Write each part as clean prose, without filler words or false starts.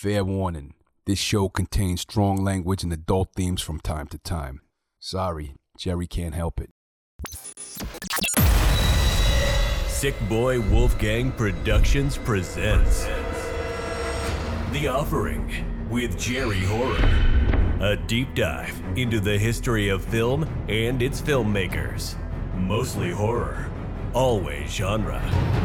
Fair warning, this show contains strong language and adult themes from time to time. Sorry, Jerry can't help it. Sick Boy Wolfgang Productions presents The Offering with Jerry Horror. A deep dive into the history of film and its filmmakers. Mostly horror, always genre.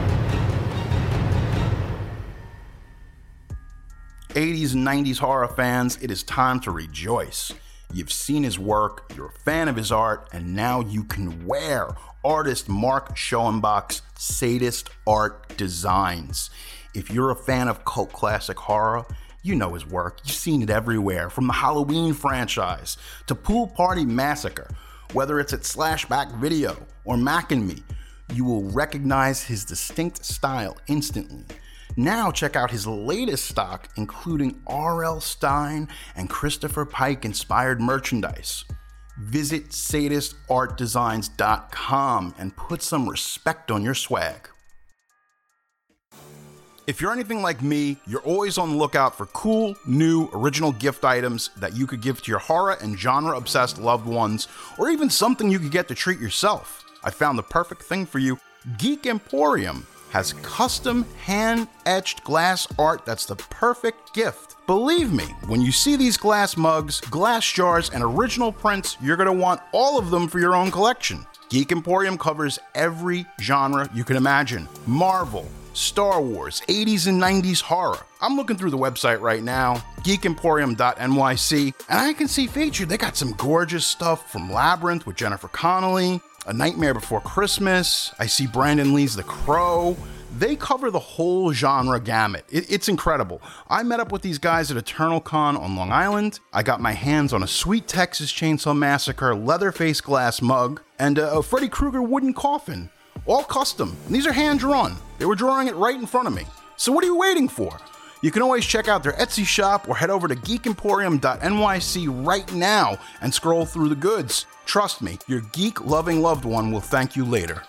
80s and 90s horror fans, it is time to rejoice. You've seen his work, you're a fan of his art, and now you can wear artist Mark Schoenbach's Sadist Art Designs. If you're a fan of cult classic horror, you know his work. You've seen it everywhere, from the Halloween franchise to Pool Party Massacre. Whether it's at Slashback Video or Mac and Me, you will recognize his distinct style instantly. Now check out his latest stock, including R.L. Stine and Christopher Pike inspired merchandise. Visit sadistartdesigns.com and put some respect on your swag. If you're anything like me, you're always on the lookout for cool, new, original gift items that you could give to your horror and genre-obsessed loved ones, or even something you could get to treat yourself. I found the perfect thing for you. Geek Emporium has custom hand-etched glass art that's the perfect gift. Believe me, when you see these glass mugs, glass jars, and original prints, you're going to want all of them for your own collection. Geek Emporium covers every genre you can imagine. Marvel, Star Wars, 80s and 90s horror. I'm looking through the website right now, geekemporium.nyc, and I can see featured they got some gorgeous stuff from Labyrinth with Jennifer Connelly, A Nightmare Before Christmas. I see Brandon Lee's The Crow. They cover the whole genre gamut. It's incredible. I met up with these guys at Eternal Con on Long Island. I got my hands on a sweet Texas Chainsaw Massacre Leatherface glass mug and a Freddy Krueger wooden coffin. All custom. And these are hand-drawn. They were drawing it right in front of me. So what are you waiting for? You can always check out their Etsy shop or head over to geekemporium.nyc right now and scroll through the goods. Trust me, your geek-loving loved one will thank you later.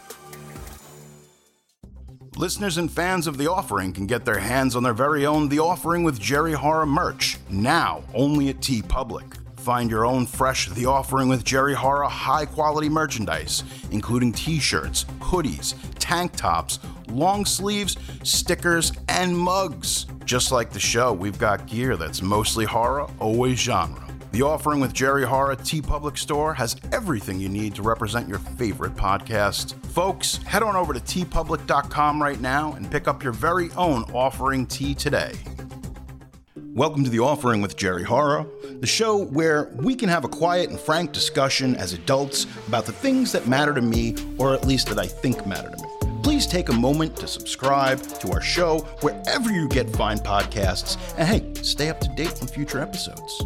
Listeners and fans of The Offering can get their hands on their very own The Offering with Jerry Horror merch, now only at TeePublic. Find your own fresh The Offering with Jerry Horror high-quality merchandise, including t-shirts, hoodies, tank tops, long sleeves, stickers, and mugs. Just like the show, we've got gear that's mostly horror, always genre. The Offering with Jerry Horror TeePublic store has everything you need to represent your favorite podcast. Folks, head on over to teepublic.com right now and pick up your very own Offering tee today. Welcome to The Offering with Jerry Horror, the show where we can have a quiet and frank discussion as adults about the things that matter to me, or at least that I think matter to me. Please take a moment to subscribe to our show wherever you get fine podcasts, and hey, stay up to date on future episodes.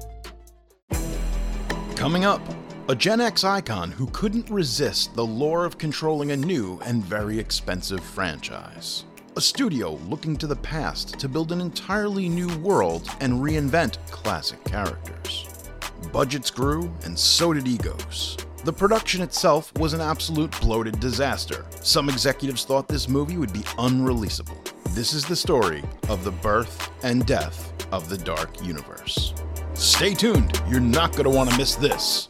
Coming up, a Gen X icon who couldn't resist the lure of controlling a new and very expensive franchise. A studio looking to the past to build an entirely new world and reinvent classic characters. Budgets grew, and so did egos. The production itself was an absolute bloated disaster. Some executives thought this movie would be unreleasable. This is the story of the birth and death of the Dark Universe. Stay tuned, you're not going to want to miss this.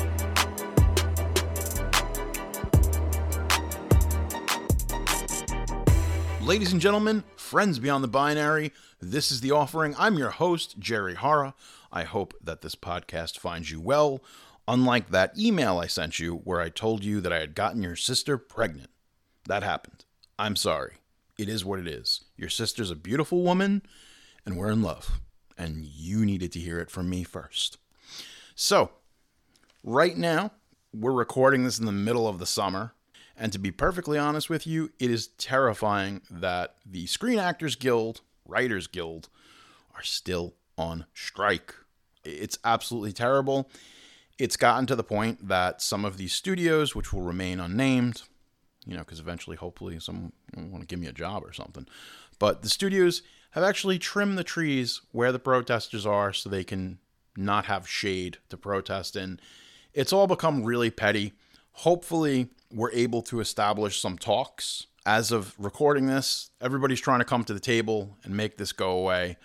Ladies and gentlemen, friends beyond the binary, this is The Offering. I'm your host, Jerry Horror. I hope that this podcast finds you well, unlike that email I sent you where I told you that I had gotten your sister pregnant. That happened. I'm sorry. It is what it is. Your sister's a beautiful woman, and we're in love. And you needed to hear it from me first. So, right now, we're recording this in the middle of the summer. And to be perfectly honest with you, it is terrifying that the Screen Actors Guild, Writers Guild, are still on strike. It's absolutely terrible. It's gotten to the point that some of these studios, which will remain unnamed, because eventually, hopefully, someone will want to give me a job or something. But the studios have actually trimmed the trees where the protesters are so they can not have shade to protest in. It's all become really petty. Hopefully, we're able to establish some talks. As of recording this, everybody's trying to come to the table and make this go away.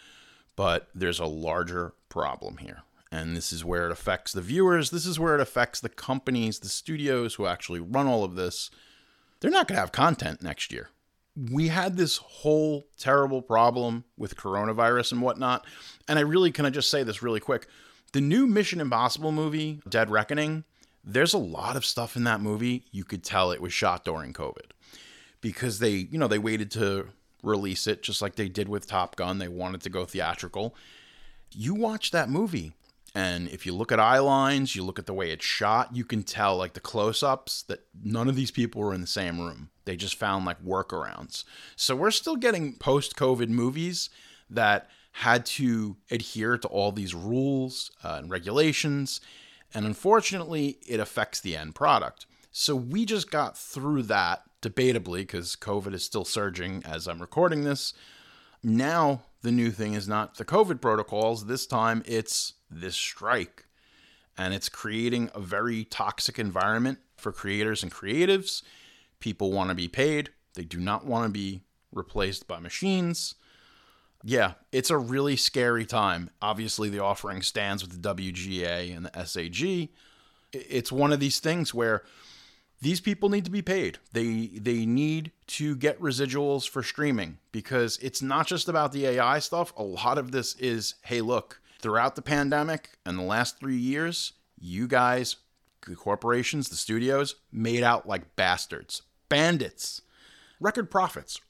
But there's a larger problem here. And this is where it affects the viewers. This is where it affects the companies, the studios who actually run all of this. They're not going to have content next year. We had this whole terrible problem with coronavirus and whatnot. And can I just say this really quick? The new Mission Impossible movie, Dead Reckoning, there's a lot of stuff in that movie you could tell it was shot during COVID. Because they waited to release it just like they did with Top Gun. They wanted to go theatrical. You watch that movie, and if you look at eye lines, you look at the way it's shot, you can tell, like the close-ups, that none of these people were in the same room. They just found like workarounds. So we're still getting post-COVID movies that had to adhere to all these rules and regulations, and unfortunately, it affects the end product. So we just got through that, debatably, because COVID is still surging as I'm recording this. Now, the new thing is not the COVID protocols. This time, it's this strike. And it's creating a very toxic environment for creators and creatives. People want to be paid. They do not want to be replaced by machines. Yeah, it's a really scary time. Obviously, the offering stands with the WGA and the SAG. It's one of these things where these people need to be paid. They need to get residuals for streaming, because it's not just about the AI stuff. A lot of this is, hey, look, throughout the pandemic and the last 3 years, you guys, the corporations, the studios, made out like bastards, bandits, record profits.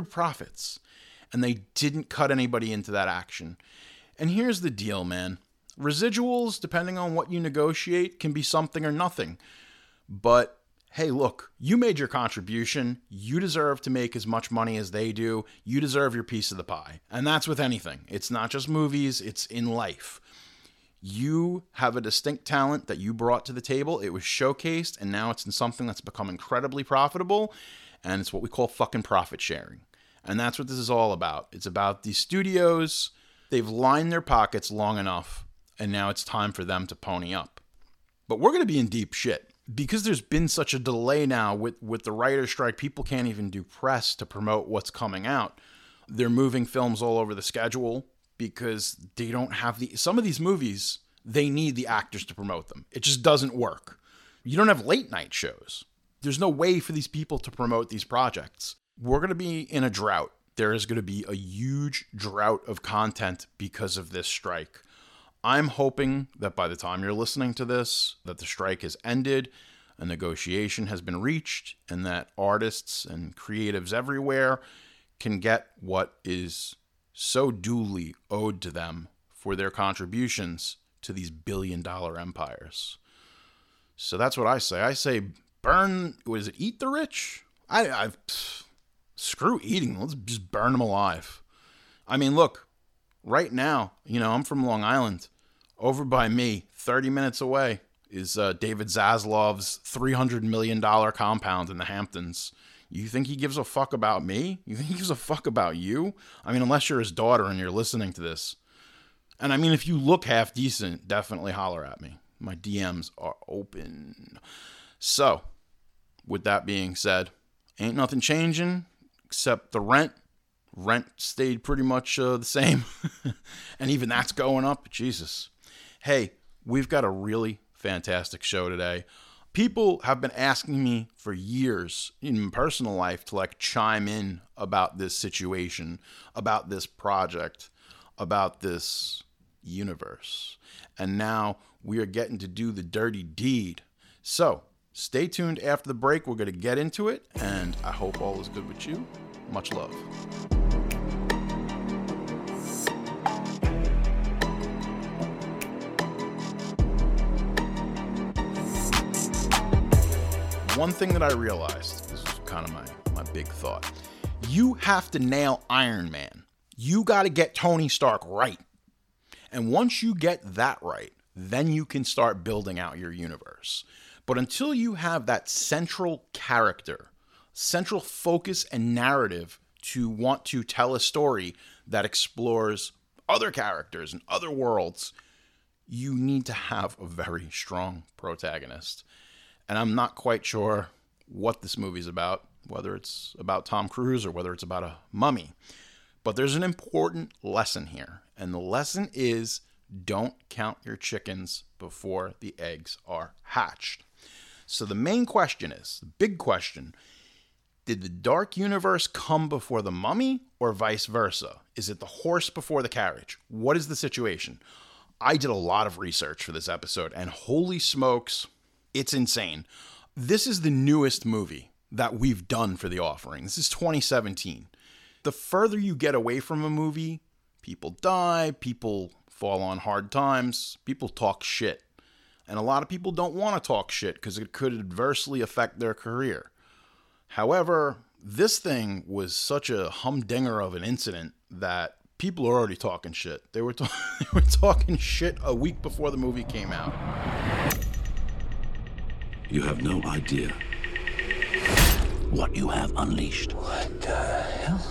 And they didn't cut anybody into that action. And here's the deal, man. Residuals, depending on what you negotiate, can be something or nothing. But hey, look, you made your contribution. You deserve to make as much money as they do. You deserve your piece of the pie. And that's with anything. It's not just movies, it's in life. You have a distinct talent that you brought to the table. It was showcased, and now it's in something that's become incredibly profitable. And it's what we call fucking profit sharing. And that's what this is all about. It's about these studios. They've lined their pockets long enough, and now it's time for them to pony up. But we're going to be in deep shit. Because there's been such a delay now with the writer's strike, people can't even do press to promote what's coming out. They're moving films all over the schedule because they don't have some of these movies, they need the actors to promote them. It just doesn't work. You don't have late night shows. There's no way for these people to promote these projects. We're going to be in a drought. There is going to be a huge drought of content because of this strike. I'm hoping that by the time you're listening to this, that the strike has ended, a negotiation has been reached, and that artists and creatives everywhere can get what is so duly owed to them for their contributions to these billion-dollar empires. So that's what I say. I say eat the rich? Screw eating. Let's just burn them alive. I mean, look. Right now, I'm from Long Island. Over by me, 30 minutes away, is David Zaslav's $300 million compound in the Hamptons. You think he gives a fuck about me? You think he gives a fuck about you? I mean, unless you're his daughter and you're listening to this. And I mean, if you look half decent, definitely holler at me. My DMs are open. So, with that being said, ain't nothing changing except the rent. Rent stayed pretty much the same. And even that's going up. Jesus. Hey, we've got a really fantastic show today. People have been asking me for years in my personal life to chime in about this situation, about this project, about this universe. And now we are getting to do the dirty deed. So stay tuned after the break. We're going to get into it. And I hope all is good with you. Much love. One thing that I realized, this is kind of my big thought. You have to nail Iron Man. You got to get Tony Stark right. And once you get that right, then you can start building out your universe. But until you have that central character, central focus and narrative to want to tell a story that explores other characters and other worlds, you need to have a very strong protagonist. And I'm not quite sure what this movie's about, whether it's about Tom Cruise or whether it's about a mummy. But there's an important lesson here, and the lesson is don't count your chickens before the eggs are hatched. So the main question is, the big question, did the Dark Universe come before the Mummy or vice versa? Is it the horse before the carriage? What is the situation? I did a lot of research for this episode, and holy smokes, it's insane. This is the newest movie that we've done for The Offering. This is 2017. The further you get away from a movie, people die, people fall on hard times, people talk shit. And a lot of people don't want to talk shit because it could adversely affect their career. However, this thing was such a humdinger of an incident that people are already talking shit. They were talking shit a week before the movie came out. You have no idea what you have unleashed. What the hell?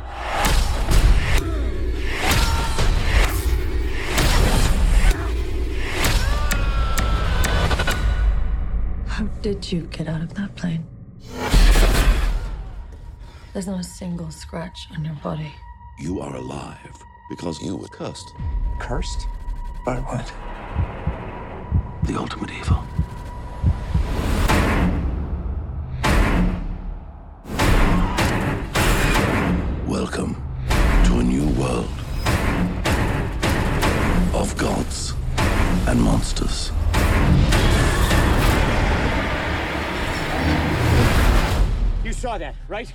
How did you get out of that plane? There's not a single scratch on your body. You are alive because you were cursed. Cursed? By what? The ultimate evil. Welcome to a new world of gods and monsters. You saw that, right?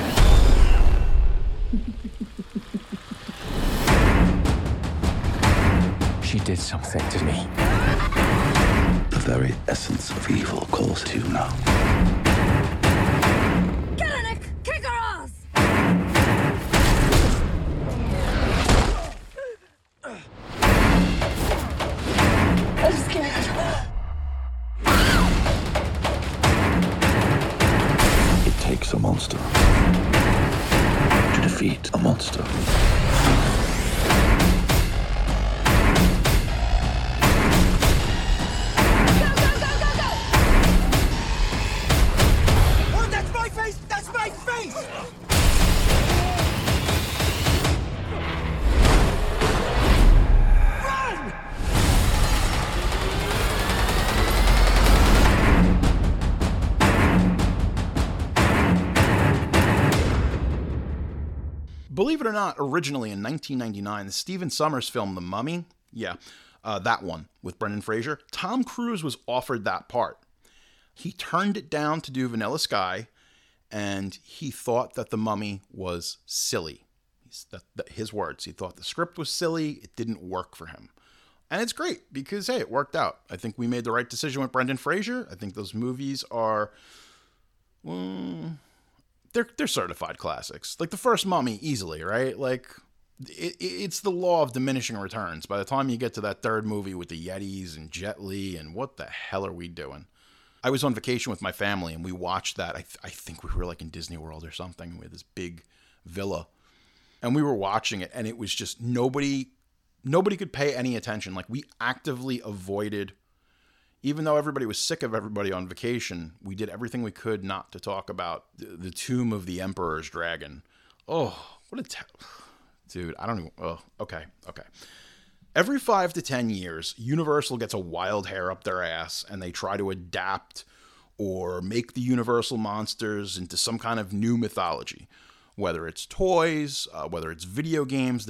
She did something to me. The very essence of evil calls to you now. Kellenic, kick her ass! I'm scared. It takes a monster to defeat a monster. Oh, that's my face! That's my face! Run! Believe it or not, originally in 1999, the Stephen Sommers film The Mummy, that one with Brendan Fraser, Tom Cruise was offered that part. He turned it down to do Vanilla Sky, and he thought that The Mummy was silly. His words. He thought the script was silly. It didn't work for him. And it's great because, hey, it worked out. I think we made the right decision with Brendan Fraser. I think those movies are... They're certified classics. Like the first Mummy, easily, right? Like, it's the law of diminishing returns. By the time you get to that third movie with the Yetis and Jet Li and what the hell are we doing? I was on vacation with my family and we watched that. I think we were like in Disney World or something. We had this big villa. And we were watching it and it was just nobody could pay any attention. Like we actively avoided... Even though everybody was sick of everybody on vacation, we did everything we could not to talk about the tomb of the Emperor's dragon. Oh, what a... Dude, I don't even... Oh, okay. Every 5 to 10 years, Universal gets a wild hair up their ass, and they try to adapt or make the Universal monsters into some kind of new mythology. Whether it's toys, whether it's video games,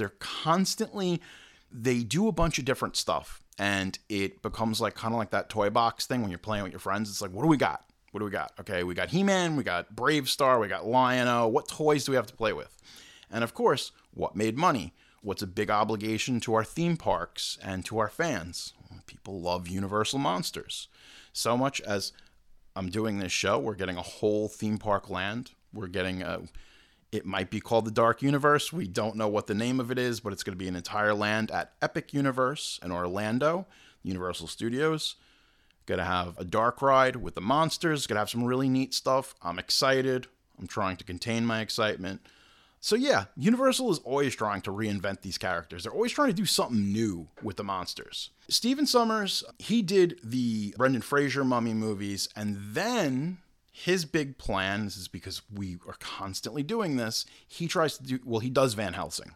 they do a bunch of different stuff. And it becomes like kind of like that toy box thing when you're playing with your friends. It's like, what do we got? Okay, we got He-Man, we got Brave Star, we got Lion-O. What toys do we have to play with? And of course, what made money? What's a big obligation to our theme parks and to our fans? People love Universal Monsters. So much as I'm doing this show, we're getting a whole theme park land. We're getting it might be called the Dark Universe. We don't know what the name of it is, but it's going to be an entire land at Epic Universe in Orlando, Universal Studios. Going to have a dark ride with the monsters. Going to have some really neat stuff. I'm excited. I'm trying to contain my excitement. So yeah, Universal is always trying to reinvent these characters. They're always trying to do something new with the monsters. Stephen Sommers, he did the Brendan Fraser Mummy movies, and then His big plan, this is because we are constantly doing this, he does Van Helsing.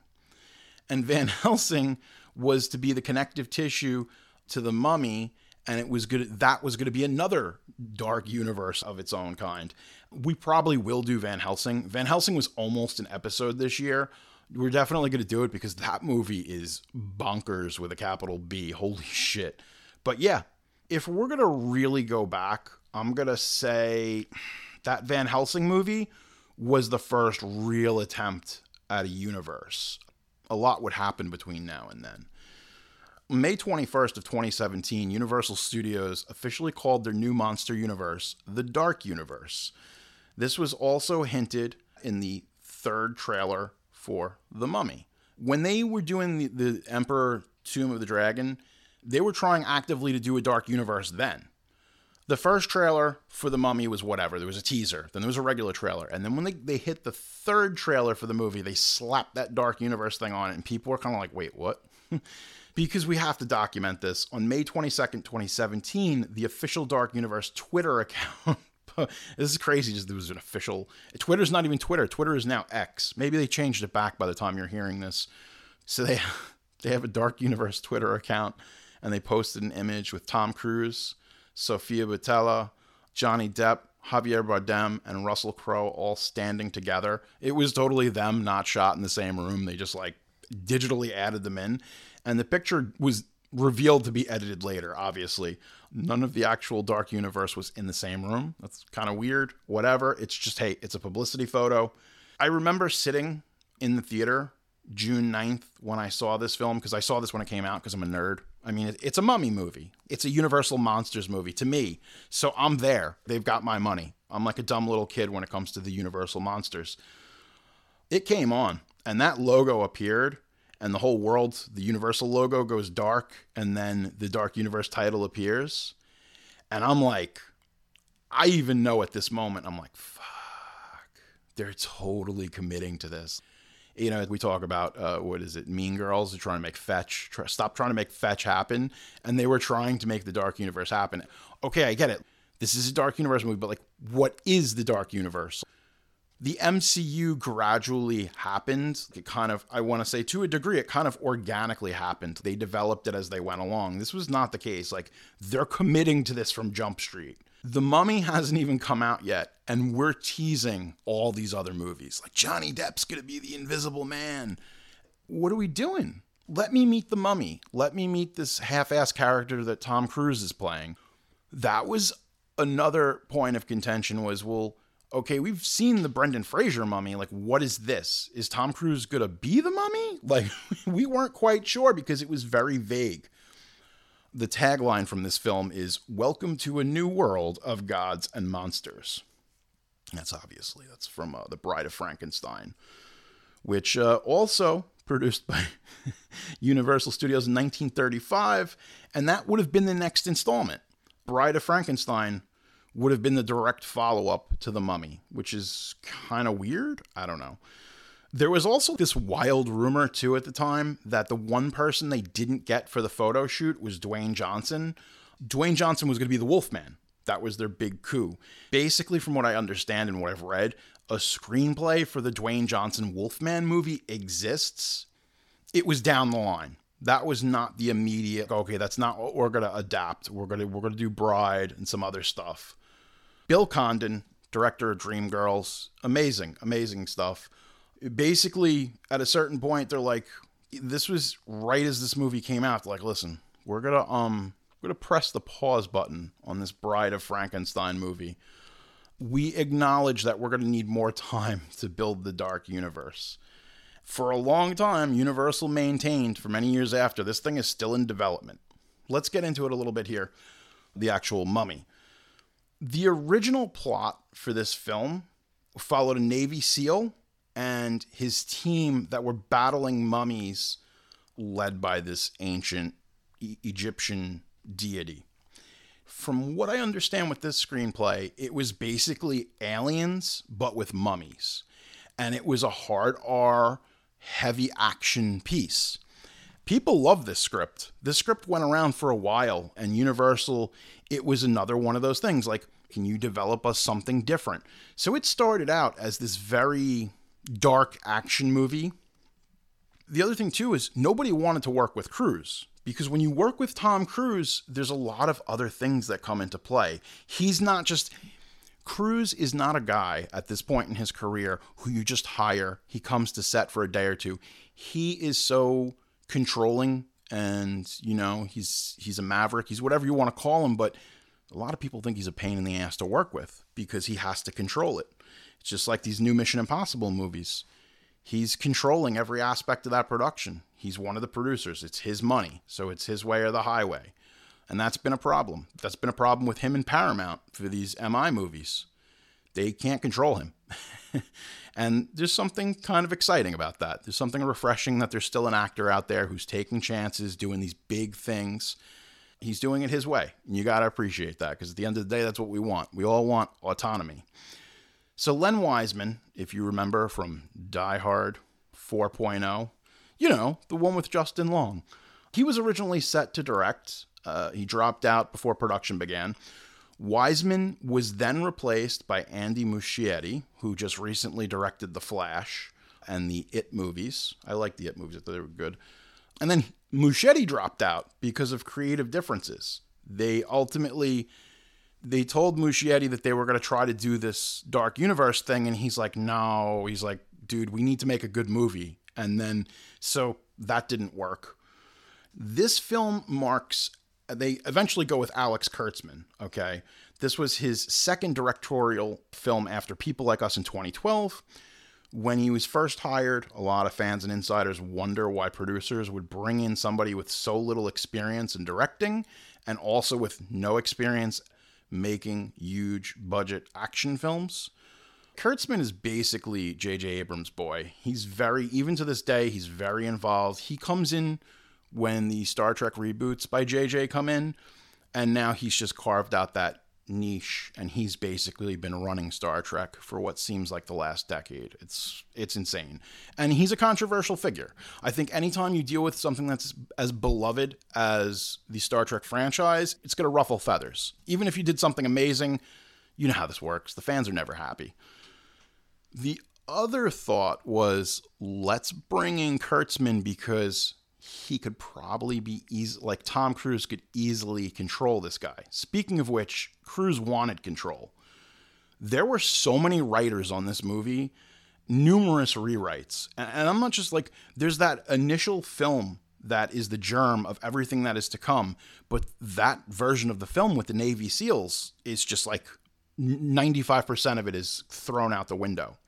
And Van Helsing was to be the connective tissue to the Mummy, and that was going to be another dark universe of its own kind. We probably will do Van Helsing. Van Helsing was almost an episode this year. We're definitely going to do it because that movie is bonkers with a capital B. Holy shit. But yeah, if we're going to really go back, I'm going to say that Van Helsing movie was the first real attempt at a universe. A lot would happen between now and then. May 21st of 2017, Universal Studios officially called their new monster universe the Dark Universe. This was also hinted in the third trailer for The Mummy. When they were doing the Emperor Tomb of the Dragon, they were trying actively to do a Dark Universe then. The first trailer for The Mummy was whatever. There was a teaser. Then there was a regular trailer. And then when they hit the third trailer for the movie, they slapped that Dark Universe thing on it. And people were kind of like, wait, what? Because we have to document this. On May 22nd, 2017, the official Dark Universe Twitter account. This is crazy. Just there was an official. Twitter's not even Twitter. Twitter is now X. Maybe they changed it back by the time you're hearing this. So they have a Dark Universe Twitter account. And they posted an image with Tom Cruise, Sofia Boutella, Johnny Depp, Javier Bardem, and Russell Crowe all standing together. It was totally them, not shot in the same room. They just digitally added them in. And the picture was revealed to be edited later, obviously. None of the actual Dark Universe was in the same room. That's kind of weird. Whatever. It's just, hey, it's a publicity photo. I remember sitting in the theater June 9th when I saw this film, because I saw this when it came out because I'm a nerd. I mean, it's a Mummy movie. It's a Universal Monsters movie to me. So I'm there. They've got my money. I'm like a dumb little kid when it comes to the Universal Monsters. It came on, and that logo appeared, and the whole world, the Universal logo goes dark, and then the Dark Universe title appears. And I'm like, I even know at this moment, I'm like, fuck, they're totally committing to this. You know, we talk about, Mean Girls are trying to make Fetch, stop trying to make Fetch happen. And they were trying to make the Dark Universe happen. Okay, I get it. This is a Dark Universe movie, but what is the Dark Universe? The MCU gradually happened. It kind of, I want to say to a degree, it kind of organically happened. They developed it as they went along. This was not the case. They're committing to this from Jump Street. The Mummy hasn't even come out yet, and we're teasing all these other movies. Johnny Depp's going to be the Invisible Man. What are we doing? Let me meet the Mummy. Let me meet this half-ass character that Tom Cruise is playing. That was another point of contention was, well, okay, we've seen the Brendan Fraser Mummy. What is this? Is Tom Cruise going to be the Mummy? We weren't quite sure because it was very vague. The tagline from this film is, "Welcome to a new world of gods and monsters." That's from The Bride of Frankenstein, which also produced by Universal Studios in 1935, and that would have been the next installment. Bride of Frankenstein would have been the direct follow-up to The Mummy, which is kind of weird. I don't know. There was also this wild rumor, too, at the time, that the one person they didn't get for the photo shoot was Dwayne Johnson. Dwayne Johnson was going to be the Wolfman. That was their big coup. Basically, from what I understand and what I've read, a screenplay for the Dwayne Johnson Wolfman movie exists. It was down the line. That was not the immediate, okay, that's not what we're going to adapt. We're going to do Bride and some other stuff. Bill Condon, director of Dreamgirls, amazing stuff. Basically, at a certain point, they're like, this was right as this movie came out. They're like, listen, we're gonna press the pause button on this Bride of Frankenstein movie. We acknowledge that we're gonna need more time to build the Dark Universe. For a long time, Universal maintained, for many years after, this thing is still in development. Let's get into it a little bit here. The actual Mummy. The original plot for this film followed a Navy SEAL and his team that were battling mummies led by this ancient Egyptian deity. From what I understand with this screenplay, it was basically aliens, but with mummies. And it was a hard R, heavy action piece. People love this script. This script went around for a while, and Universal, it was another one of those things. Can you develop us something different? So it started out as this very dark action movie. The other thing too is nobody wanted to work with Cruise, because when you work with Tom Cruise, there's a lot of other things that come into play. Cruise is not a guy at this point in his career who you just hire. He comes to set for a day or two. He is so controlling, and he's a maverick. He's whatever you want to call him, but a lot of people think he's a pain in the ass to work with because he has to control it. It's just like these new Mission Impossible movies. He's controlling every aspect of that production. He's one of the producers. It's his money, so it's his way or the highway. And that's been a problem. That's been a problem with him and Paramount for these MI movies. They can't control him. And there's something kind of exciting about that. There's something refreshing that there's still an actor out there who's taking chances, doing these big things. He's doing it his way. And you got to appreciate that, because at the end of the day, that's what we want. We all want autonomy. So Len Wiseman, if you remember from Die Hard 4.0, the one with Justin Long, he was originally set to direct. He dropped out before production began. Wiseman was then replaced by Andy Muschietti, who just recently directed The Flash and the It movies. I like the It movies. I thought they were good. And then Muschietti dropped out because of creative differences. They told Muschietti that they were going to try to do this Dark Universe thing, and he's like, no. He's like, dude, we need to make a good movie. And then, so that didn't work. This film they eventually go with Alex Kurtzman, okay? This was his second directorial film after People Like Us in 2012. When he was first hired, a lot of fans and insiders wonder why producers would bring in somebody with so little experience in directing and also with no experience making huge budget action films. Kurtzman is basically J.J. Abrams' boy. Even to this day, he's very involved. He comes in when the Star Trek reboots by JJ come in, and now he's just carved out that niche, and he's basically been running Star Trek for what seems like the last decade. It's insane. And he's a controversial figure. I think anytime you deal with something that's as beloved as the Star Trek franchise, it's going to ruffle feathers. Even if you did something amazing, you know how this works. The fans are never happy. The other thought was, let's bring in Kurtzman because he could probably be like Tom Cruise could easily control this guy. Speaking of which, Cruise wanted control. There were so many writers on this movie, numerous rewrites. And I'm not just like, there's that initial film that is the germ of everything that is to come. But that version of the film with the Navy SEALs is just like 95% of it is thrown out the window.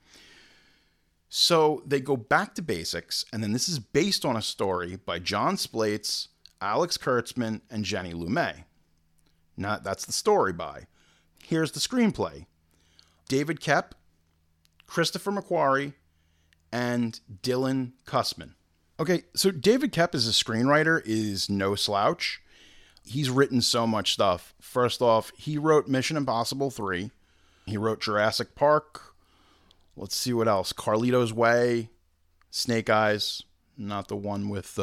So they go back to basics, and then this is based on a story by John Splates, Alex Kurtzman, and Jenny Lumet. Now, that's the story by. Here's the screenplay. David Koepp, Christopher McQuarrie, and Dylan Cussman. Okay, so David Koepp as a screenwriter is no slouch. He's written so much stuff. First off, he wrote Mission Impossible 3. He wrote Jurassic Park. Let's see what else. Carlito's Way, Snake Eyes, not the one with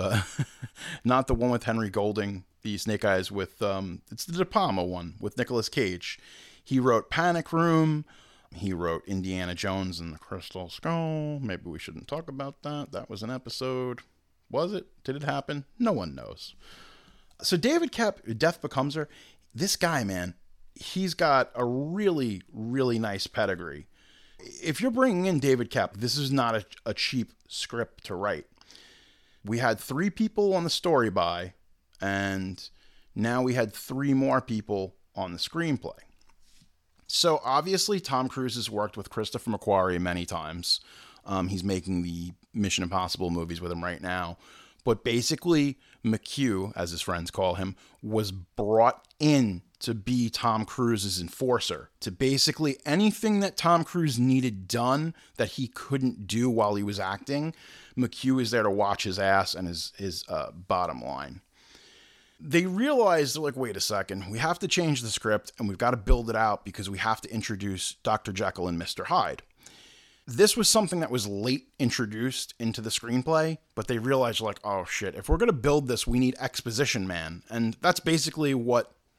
Henry Golding. The Snake Eyes with it's the De Palma one with Nicolas Cage. He wrote Panic Room. He wrote Indiana Jones and the Crystal Skull. Maybe we shouldn't talk about that. That was an episode. Was it? Did it happen? No one knows. So David Koepp, Death Becomes Her. This guy, man, he's got a really, really nice pedigree. If you're bringing in David Koepp, this is not a cheap script to write. We had 3 people on the story by, and now we had 3 more people on the screenplay. So obviously Tom Cruise has worked with Christopher McQuarrie many times. He's making the Mission Impossible movies with him right now. But basically, McQ, as his friends call him, was brought in to be Tom Cruise's enforcer. To basically anything that Tom Cruise needed done that he couldn't do while he was acting, McQ is there to watch his ass and his bottom line. They realized, like, wait a second, we have to change the script and we've got to build it out because we have to introduce Dr. Jekyll and Mr. Hyde. This was something that was late introduced into the screenplay, but they realized, like, oh shit, if we're going to build this, we need exposition man. And that's basically what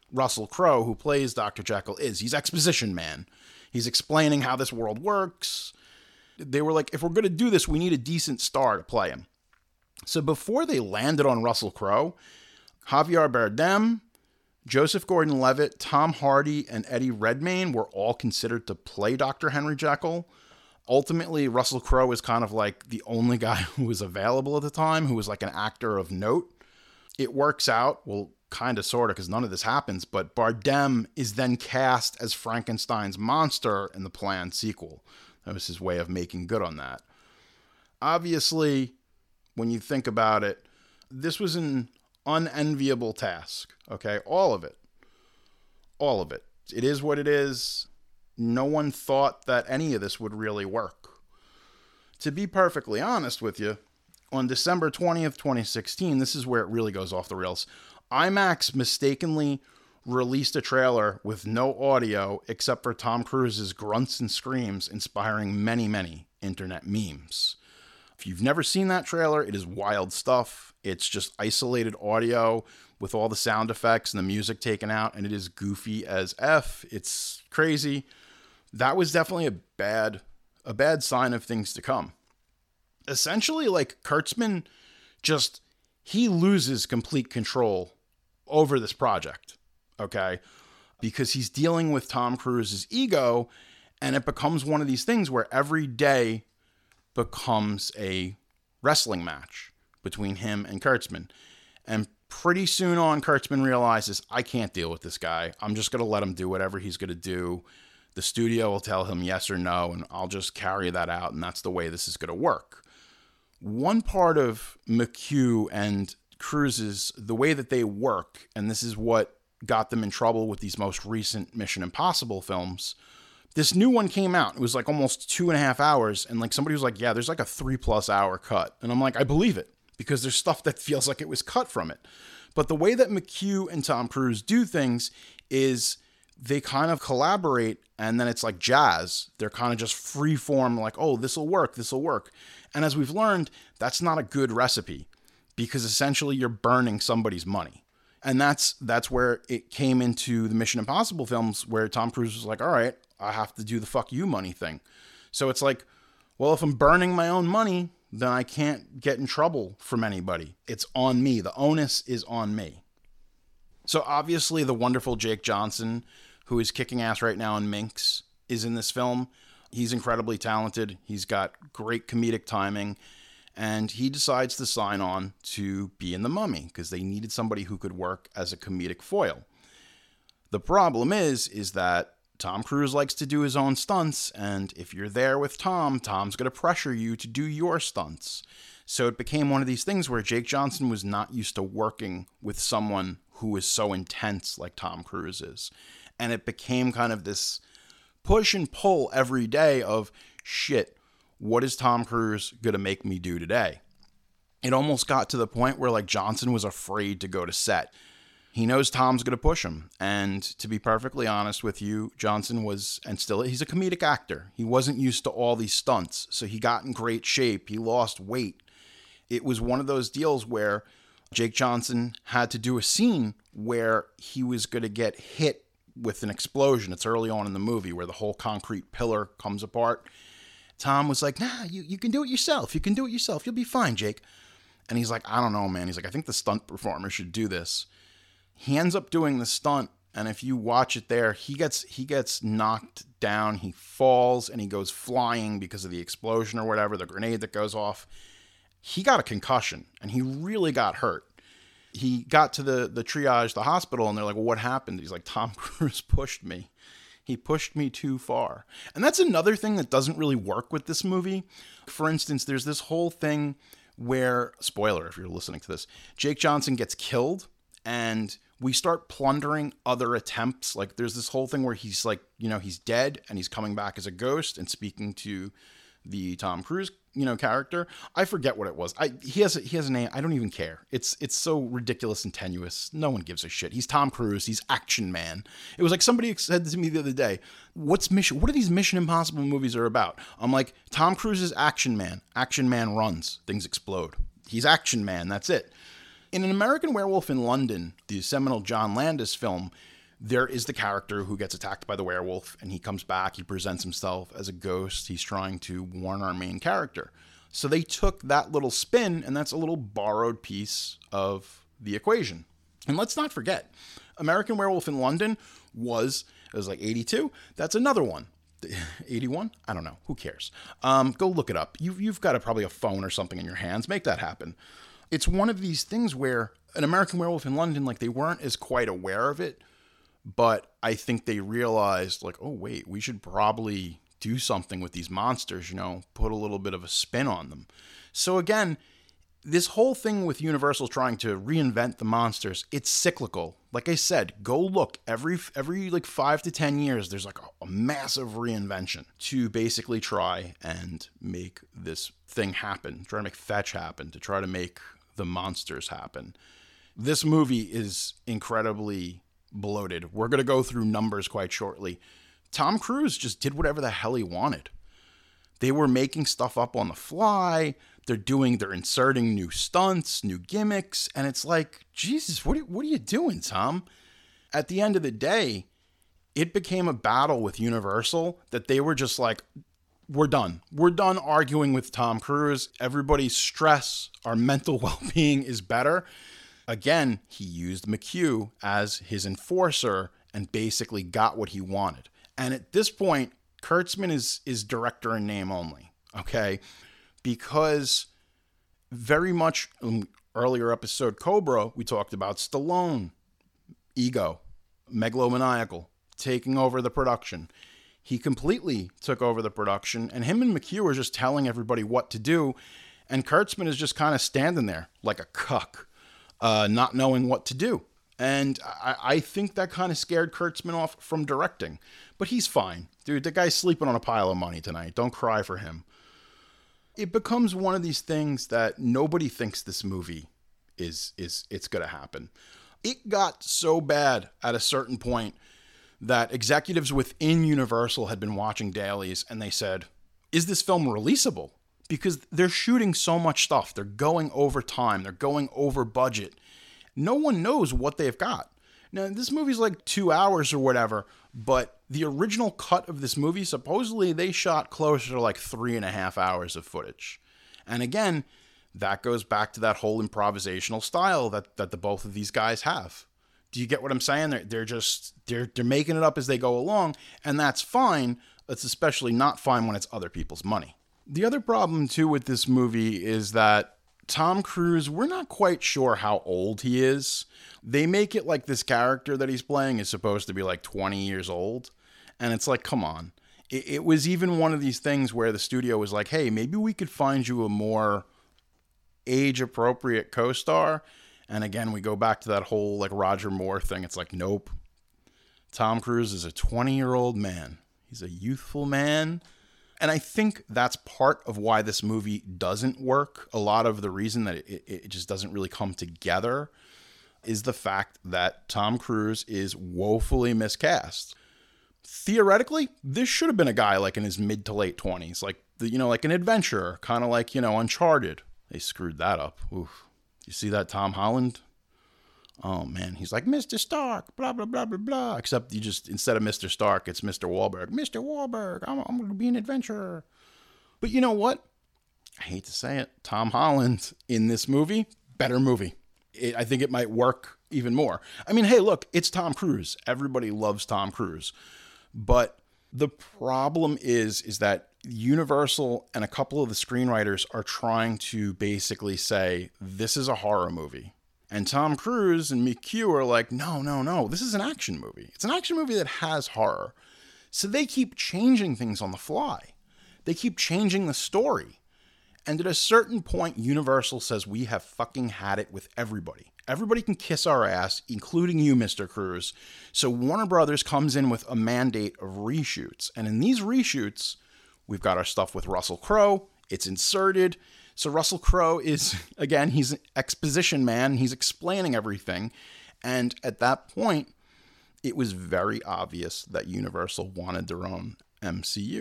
Russell Crowe, who plays Dr. Jekyll, is. He's exposition man. He's explaining how this world works. They were like, if we're going to do this, we need a decent star to play him. So before they landed on Russell Crowe, Javier Bardem, Joseph Gordon-Levitt, Tom Hardy, and Eddie Redmayne were all considered to play Dr. Henry Jekyll. Ultimately, Russell Crowe was kind of like the only guy who was available at the time, who was like an actor of note. It works out, well, kind of, sort of, because none of this happens, but Bardem is then cast as Frankenstein's monster in the planned sequel. That was his way of making good on that. Obviously, when you think about it, this was an unenviable task, okay? All of it. All of it. It is what it is. No one thought that any of this would really work. To be perfectly honest with you, on December 20th, 2016, this is where it really goes off the rails. IMAX mistakenly released a trailer with no audio except for Tom Cruise's grunts and screams, inspiring many, many internet memes. If you've never seen that trailer, it is wild stuff. It's just isolated audio with all the sound effects and the music taken out, and it is goofy as F. It's crazy. That was definitely a bad sign of things to come. Essentially, like, Kurtzman he loses complete control over this project, okay? Because he's dealing with Tom Cruise's ego, and it becomes one of these things where every day becomes a wrestling match between him and Kurtzman. And pretty soon on, Kurtzman realizes, I can't deal with this guy. I'm just going to let him do whatever he's going to do. The studio will tell him yes or no, and I'll just carry that out, and that's the way this is going to work. One part of McHugh and Cruise's, the way that they work, and this is what got them in trouble with these most recent Mission Impossible films. This new one came out. It was like almost 2.5 hours, and like somebody was like, yeah, there's like a 3+ hour cut. And I'm like, I believe it, because there's stuff that feels like it was cut from it. But the way that McHugh and Tom Cruise do things is they kind of collaborate, and then it's like jazz. They're kind of just free form, like, oh, this'll work. And as we've learned, that's not a good recipe, because essentially you're burning somebody's money. And that's where it came into the Mission Impossible films, where Tom Cruise was like, all right, I have to do the fuck you money thing. So it's like, well, if I'm burning my own money, then I can't get in trouble from anybody. It's on me. The onus is on me. So obviously the wonderful Jake Johnson, who is kicking ass right now in Minx, is in this film. He's incredibly talented. He's got great comedic timing. And he decides to sign on to be in The Mummy because they needed somebody who could work as a comedic foil. The problem is that Tom Cruise likes to do his own stunts, and if you're there with Tom, Tom's going to pressure you to do your stunts. So it became one of these things where Jake Johnson was not used to working with someone who is so intense like Tom Cruise is. And it became kind of this push and pull every day of, shit, what is Tom Cruise going to make me do today? It almost got to the point where like Johnson was afraid to go to set. He knows Tom's going to push him. And to be perfectly honest with you, Johnson was, and still, he's a comedic actor. He wasn't used to all these stunts. So he got in great shape. He lost weight. It was one of those deals where Jake Johnson had to do a scene where he was going to get hit with an explosion. It's early on in the movie where the whole concrete pillar comes apart. Tom was like, nah, you can do it yourself. You can do it yourself. You'll be fine, Jake. And he's like, I don't know, man. He's like, I think the stunt performer should do this. He ends up doing the stunt, and if you watch it there, he gets knocked down, he falls, and he goes flying because of the explosion or whatever, the grenade that goes off. He got a concussion, and he really got hurt. He got to the triage, the hospital, and they're like, well, what happened? He's like, Tom Cruise pushed me. He pushed me too far. And that's another thing that doesn't really work with this movie. For instance, there's this whole thing where, spoiler if you're listening to this, Jake Johnson gets killed, and we start plundering other attempts. Like there's this whole thing where he's like, he's dead and he's coming back as a ghost and speaking to the Tom Cruise, character. I forget what it was. He has a name. I don't even care. It's so ridiculous and tenuous. No one gives a shit. He's Tom Cruise. He's Action Man. It was like somebody said to me the other day, what are these Mission Impossible movies are about? I'm like, Tom Cruise is Action Man. Action Man runs. Things explode. He's Action Man. That's it. In An American Werewolf in London, the seminal John Landis film, there is the character who gets attacked by the werewolf, and he comes back, he presents himself as a ghost, he's trying to warn our main character. So they took that little spin, and that's a little borrowed piece of the equation. And let's not forget, American Werewolf in London was like 82. That's another one. 81? I don't know. Who cares? Go look it up. You've got probably a phone or something in your hands. Make that happen. It's one of these things where an American Werewolf in London, like, they weren't as quite aware of it, but I think they realized, like, oh, wait, we should probably do something with these monsters, put a little bit of a spin on them. So again, this whole thing with Universal trying to reinvent the monsters, it's cyclical. Like I said, go look. Every like 5 to 10 years, there's like a massive reinvention to basically try and make this thing happen, try to make fetch happen, to try to make the monsters happen. This movie is incredibly bloated. We're going to go through numbers quite shortly. Tom Cruise just did whatever the hell he wanted. They were making stuff up on the fly. They're inserting new stunts, new gimmicks. And it's like, Jesus, what are you doing, Tom? At the end of the day, it became a battle with Universal that they were just like, we're done. We're done arguing with Tom Cruise. Everybody's stress, our mental well-being is better. Again, he used McHugh as his enforcer and basically got what he wanted. And at this point, Kurtzman is director in name only, okay? Because very much earlier episode Cobra, we talked about Stallone, ego, megalomaniacal, taking over the production. He completely took over the production, and him and McHugh are just telling everybody what to do, and Kurtzman is just kind of standing there like a cuck, not knowing what to do. And I think that kind of scared Kurtzman off from directing. But he's fine. Dude, the guy's sleeping on a pile of money tonight. Don't cry for him. It becomes one of these things that nobody thinks this movie it's going to happen. It got so bad at a certain point that executives within Universal had been watching dailies, and they said, is this film releasable? Because they're shooting so much stuff. They're going over time. They're going over budget. No one knows what they've got. Now, this movie's like 2 hours or whatever, but the original cut of this movie, supposedly they shot closer to like 3.5 hours of footage. And again, that goes back to that whole improvisational style that the both of these guys have. Do you get what I'm saying? They're making it up as they go along, and that's fine. It's especially not fine when it's other people's money. The other problem too with this movie is that Tom Cruise, we're not quite sure how old he is. They make it like this character that he's playing is supposed to be like 20 years old. And it's like, come on. It was even one of these things where the studio was like, hey, maybe we could find you a more age-appropriate co-star. And again, we go back to that whole like Roger Moore thing. It's like, nope. Tom Cruise is a 20-year-old man. He's a youthful man. And I think that's part of why this movie doesn't work. A lot of the reason that it just doesn't really come together is the fact that Tom Cruise is woefully miscast. Theoretically, this should have been a guy like in his mid to late 20s, like like an adventurer, kind of like, Uncharted. They screwed that up. Oof. You see that Tom Holland? Oh man, he's like Mr. Stark, blah blah blah blah blah. Except you just instead of Mr. Stark, it's Mr. Wahlberg. Mr. Wahlberg, I'm going to be an adventurer. But you know what? I hate to say it, Tom Holland in this movie, better movie. I think it might work even more. I mean, hey, look, it's Tom Cruise. Everybody loves Tom Cruise, but the problem is that Universal and a couple of the screenwriters are trying to basically say this is a horror movie. And Tom Cruise and McHugh are like, no, this is an action movie. It's an action movie that has horror. So they keep changing things on the fly. They keep changing the story. And at a certain point, Universal says, we have fucking had it with everybody. Everybody can kiss our ass, including you, Mr. Cruise. So Warner Brothers comes in with a mandate of reshoots. And in these reshoots, we've got our stuff with Russell Crowe. It's inserted. So Russell Crowe is, again, he's an exposition man. He's explaining everything. And at that point, it was very obvious that Universal wanted their own MCU.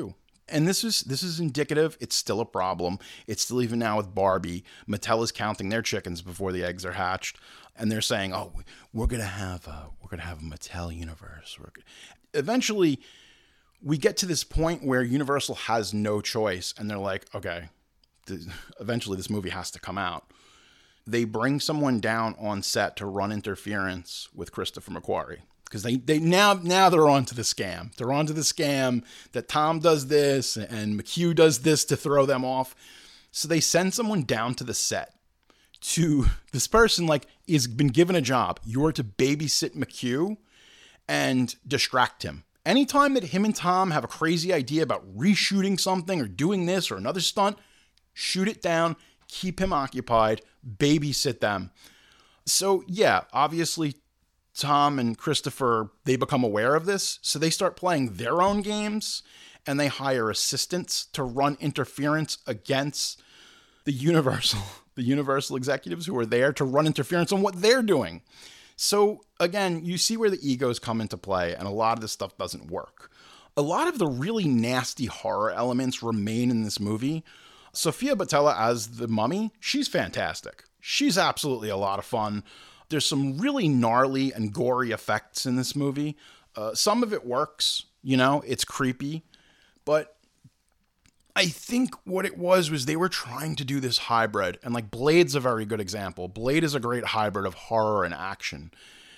And this is indicative. It's still a problem. It's still, even now with Barbie, Mattel is counting their chickens before the eggs are hatched, and they're saying, "Oh, we're gonna have a Mattel universe." Eventually, we get to this point where Universal has no choice, and they're like, "Okay, eventually this movie has to come out." They bring someone down on set to run interference with Christopher McQuarrie. Because they now they're onto the scam. They're onto the scam that Tom does this and McHugh does this to throw them off. So they send someone down to the set to this person, like, is been given a job. You're to babysit McHugh and distract him. Anytime that him and Tom have a crazy idea about reshooting something or doing this or another stunt, shoot it down, keep him occupied, babysit them. So yeah, obviously Tom and Christopher, they become aware of this, so they start playing their own games, and they hire assistants to run interference against the Universal executives who are there to run interference on what they're doing. So again, you see where the egos come into play, and a lot of this stuff doesn't work. A lot of the really nasty horror elements remain in this movie. Sofia Boutella as the mummy, she's fantastic. She's absolutely a lot of fun. There's some really gnarly and gory effects in this movie. Some of it works, it's creepy. But I think what it was they were trying to do this hybrid. And like Blade's a very good example. Blade is a great hybrid of horror and action.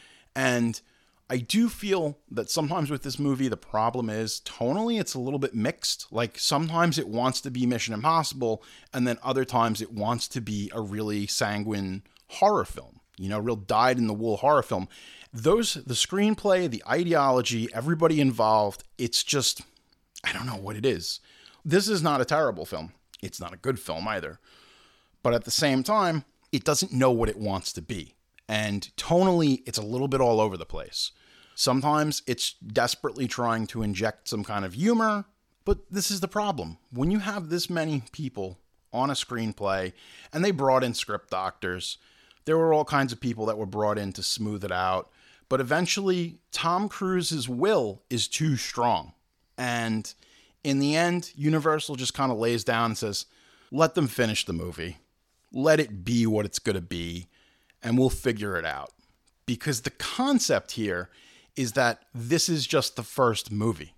And I do feel that sometimes with this movie, the problem is tonally it's a little bit mixed. Like sometimes it wants to be Mission Impossible, and then other times it wants to be a really sanguine horror film. Real dyed-in-the-wool horror film. The screenplay, the ideology, everybody involved, it's just, I don't know what it is. This is not a terrible film. It's not a good film either. But at the same time, it doesn't know what it wants to be. And tonally, it's a little bit all over the place. Sometimes it's desperately trying to inject some kind of humor, but this is the problem. When you have this many people on a screenplay, and they brought in script doctors, there were all kinds of people that were brought in to smooth it out. But eventually, Tom Cruise's will is too strong. And in the end, Universal just kind of lays down and says, let them finish the movie. Let it be what it's going to be, and we'll figure it out. Because the concept here is that this is just the first movie.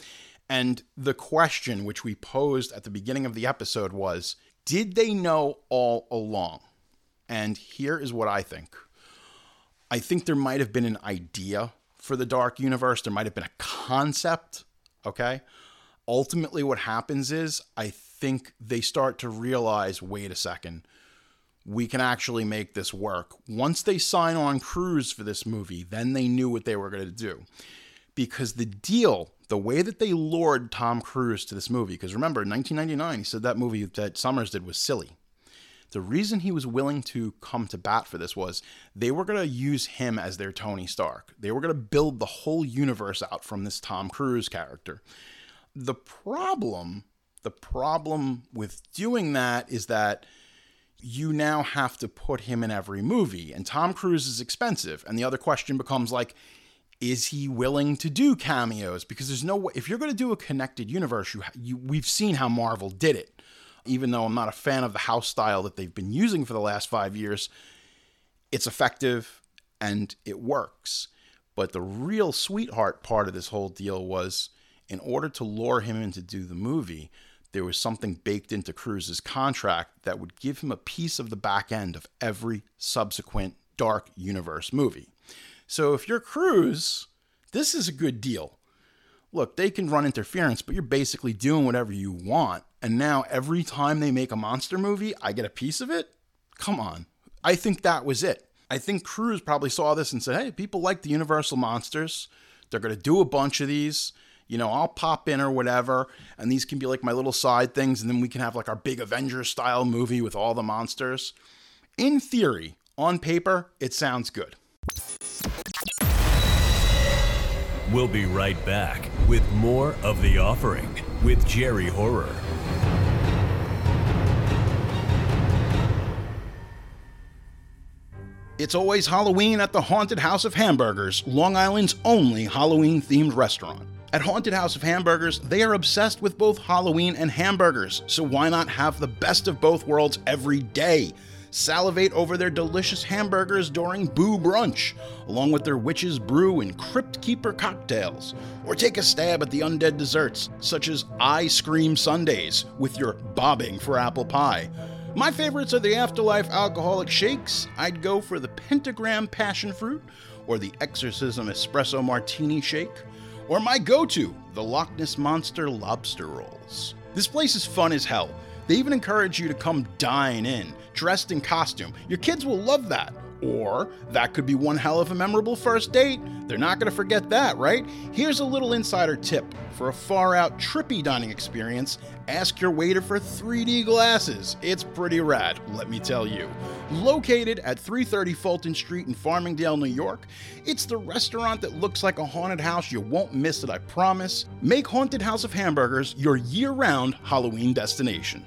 And the question which we posed at the beginning of the episode was, did they know all along? And here is what I think. I think there might have been an idea for the Dark Universe. There might have been a concept, okay? Ultimately, what happens is I think they start to realize, wait a second, we can actually make this work. Once they sign on Cruise for this movie, then they knew what they were going to do. Because the deal, the way that they lured Tom Cruise to this movie, because remember, in 1999, he said that movie that Summers did was silly. The reason he was willing to come to bat for this was they were going to use him as their Tony Stark. They were going to build the whole universe out from this Tom Cruise character. The problem with doing that is that you now have to put him in every movie, and Tom Cruise is expensive. And the other question becomes like, is he willing to do cameos? Because there's no way, if you're going to do a connected universe, we've seen how Marvel did it. Even though I'm not a fan of the house style that they've been using for the last 5 years, it's effective and it works. But the real sweetheart part of this whole deal was, in order to lure him in to do the movie, there was something baked into Cruise's contract that would give him a piece of the back end of every subsequent Dark Universe movie. So if you're Cruise, this is a good deal. Look, they can run interference, but you're basically doing whatever you want. And now every time they make a monster movie, I get a piece of it? Come on. I think that was it. I think Cruise probably saw this and said, hey, people like the Universal monsters. They're going to do a bunch of these. I'll pop in or whatever. And these can be like my little side things. And then we can have like our big Avengers style movie with all the monsters. In theory, on paper, it sounds good. We'll be right back with more of The Offering with Jerry Horror. It's always Halloween at the Haunted House of Hamburgers, Long Island's only Halloween-themed restaurant. At Haunted House of Hamburgers, they are obsessed with both Halloween and hamburgers, so why not have the best of both worlds every day? Salivate over their delicious hamburgers during Boo Brunch, along with their Witch's Brew and Crypt Keeper cocktails. Or take a stab at the undead desserts, such as I Scream Sundays, with your bobbing for apple pie. My favorites are the Afterlife alcoholic shakes. I'd go for the Pentagram Passion Fruit, or the Exorcism Espresso Martini Shake, or my go-to, the Loch Ness Monster Lobster Rolls. This place is fun as hell. They even encourage you to come dine in, dressed in costume. Your kids will love that. Or that could be one hell of a memorable first date. They're not going to forget that, right? Here's a little insider tip. For a far-out, trippy dining experience, ask your waiter for 3D glasses. It's pretty rad, let me tell you. Located at 330 Fulton Street in Farmingdale, New York, it's the restaurant that looks like a haunted house. You won't miss it, I promise. Make Haunted House of Hamburgers your year-round Halloween destination.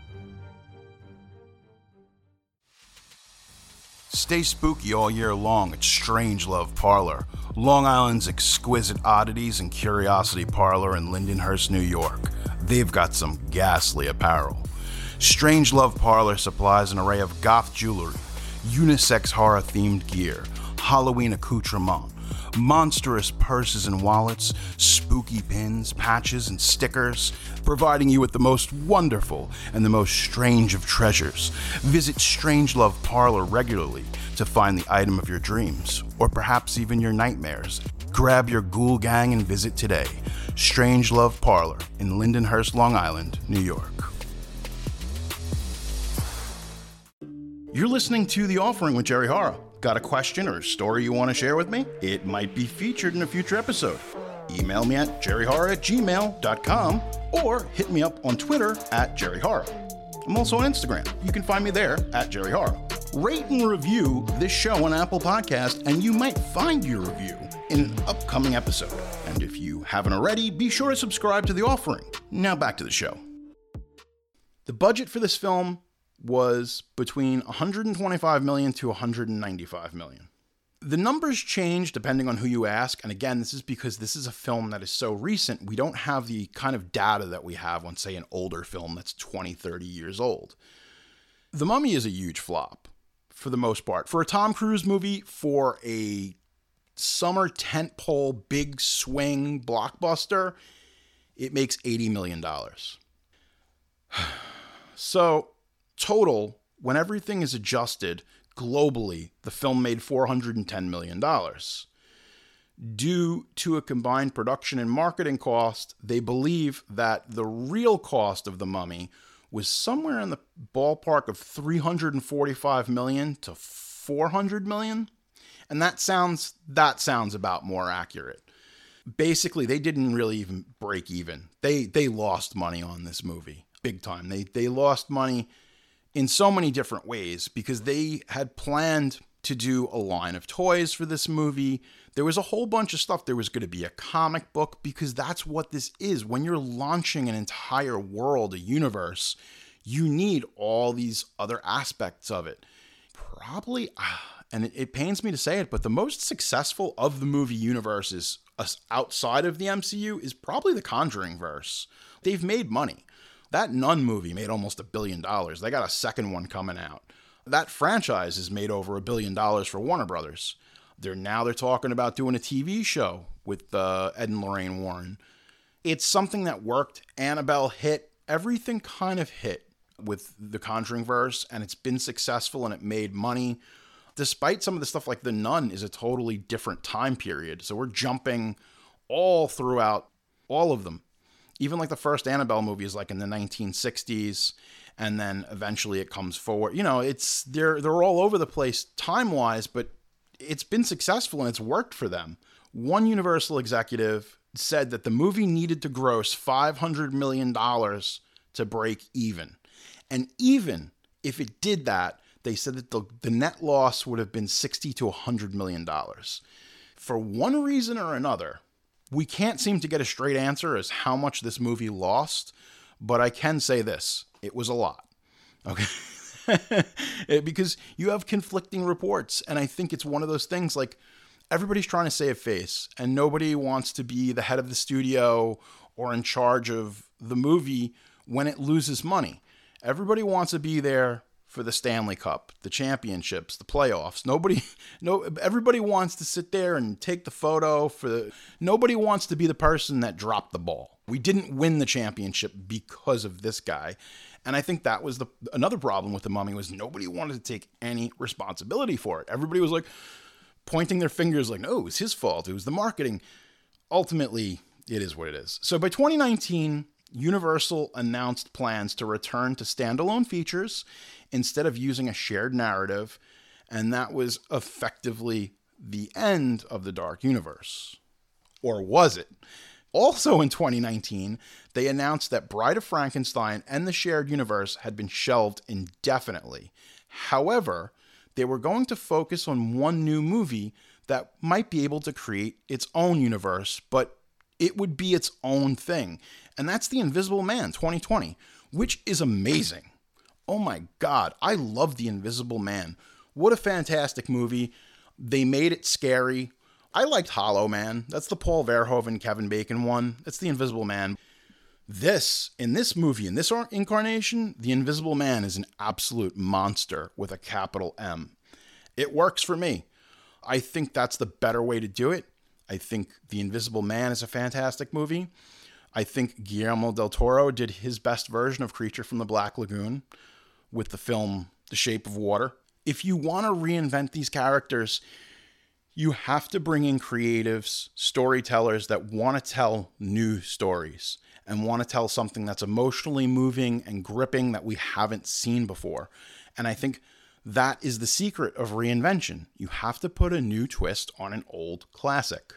Stay spooky all year long at Strangelove Parlor, Long Island's exquisite oddities and curiosity parlor in Lindenhurst, New York. They've got some ghastly apparel. Strangelove Parlor supplies an array of goth jewelry, unisex horror-themed gear, Halloween accoutrement, monstrous purses and wallets, spooky pins, patches, and stickers, providing you with the most wonderful and the most strange of treasures. Visit Strangelove Parlor regularly to find the item of your dreams, or perhaps even your nightmares. Grab your ghoul gang and visit today. Strangelove Parlor in Lindenhurst, Long Island, New York. You're listening to The Offering with Jerry Horror. Got a question or story you want to share with me? It might be featured in a future episode. Email me at jerryhorror@gmail.com or hit me up on Twitter at jerryhorror. I'm also on Instagram. You can find me there at jerryhorror. Rate and review this show on Apple Podcast, and you might find your review in an upcoming episode. And if you haven't already, be sure to subscribe to The Offering. Now back to the show. The budget for this film was between $125 million to $195 million. The numbers change depending on who you ask, and again, this is because this is a film that is so recent, we don't have the kind of data that we have on, say, an older film that's 20, 30 years old. The Mummy is a huge flop, for the most part. For a Tom Cruise movie, for a summer tentpole, big swing blockbuster, it makes $80 million. So, total, when everything is adjusted, globally, the film made $410 million. Due to a combined production and marketing cost, they believe that the real cost of The Mummy was somewhere in the ballpark of $345 million to $400 million. And that sounds about more accurate. Basically, they didn't really even break even. They lost money on this movie, big time. They lost money in so many different ways because they had planned to do a line of toys for this movie. There was a whole bunch of stuff. There was going to be a comic book because that's what this is. When you're launching an entire world, a universe, you need all these other aspects of it. Probably, and it pains me to say it, but the most successful of the movie universes outside of the MCU is probably the Conjuring verse. They've made money. That Nun movie made almost $1 billion. They got a second one coming out. That franchise has made over $1 billion for Warner Brothers. They're talking about doing a TV show with Ed and Lorraine Warren. It's something that worked. Annabelle hit. Everything kind of hit with the Conjuring verse, and it's been successful and it made money. Despite some of the stuff like The Nun is a totally different time period. So we're jumping all throughout all of them. Even like the first Annabelle movie is like in the 1960s, and then eventually it comes forward. You know, they're all over the place time-wise, but it's been successful and it's worked for them. One Universal executive said that the movie needed to gross $500 million to break even. And even if it did that, they said that the net loss would have been $60 to $100 million. For one reason or another, we can't seem to get a straight answer as how much this movie lost, but I can say this. It was a lot. Okay? Because you have conflicting reports, and I think it's one of those things like everybody's trying to save face, and nobody wants to be the head of the studio or in charge of the movie when it loses money. Everybody wants to be there for the Stanley Cup, the championships, the playoffs. Everybody wants to sit there and take the photo nobody wants to be the person that dropped the ball. We didn't win the championship because of this guy. And I think that was another problem with The Mummy, was nobody wanted to take any responsibility for it. Everybody was like pointing their fingers like, no, it was his fault. It was the marketing. Ultimately, it is what it is. So by 2019, Universal announced plans to return to standalone features instead of using a shared narrative, and that was effectively the end of the Dark Universe. Or was it? Also in 2019, they announced that Bride of Frankenstein and the shared universe had been shelved indefinitely. However, they were going to focus on one new movie that might be able to create its own universe, but it would be its own thing. And that's The Invisible Man 2020, which is amazing. Oh my God, I love The Invisible Man. What a fantastic movie. They made it scary. I liked Hollow Man. That's the Paul Verhoeven, Kevin Bacon one. That's The Invisible Man. In this movie, in this incarnation, The Invisible Man is an absolute monster with a capital M. It works for me. I think that's the better way to do it. I think The Invisible Man is a fantastic movie. I think Guillermo del Toro did his best version of Creature from the Black Lagoon with the film The Shape of Water. If you want to reinvent these characters, you have to bring in creatives, storytellers that want to tell new stories and want to tell something that's emotionally moving and gripping that we haven't seen before. And I think that is the secret of reinvention. You have to put a new twist on an old classic.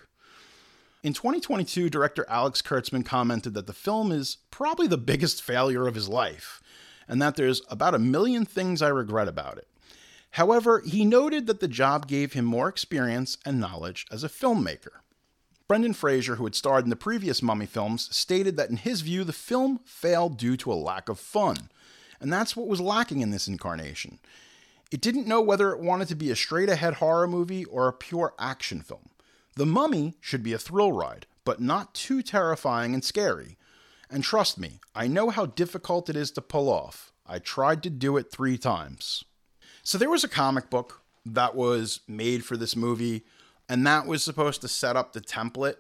In 2022, director Alex Kurtzman commented that the film is probably the biggest failure of his life, and that there's about 1 million things I regret about it. However, he noted that the job gave him more experience and knowledge as a filmmaker. Brendan Fraser, who had starred in the previous Mummy films, stated that in his view, the film failed due to a lack of fun. And that's what was lacking in this incarnation. It didn't know whether it wanted to be a straight-ahead horror movie or a pure action film. The Mummy should be a thrill ride, but not too terrifying and scary. And trust me, I know how difficult it is to pull off. I tried to do it 3 times. So there was a comic book that was made for this movie, and that was supposed to set up the template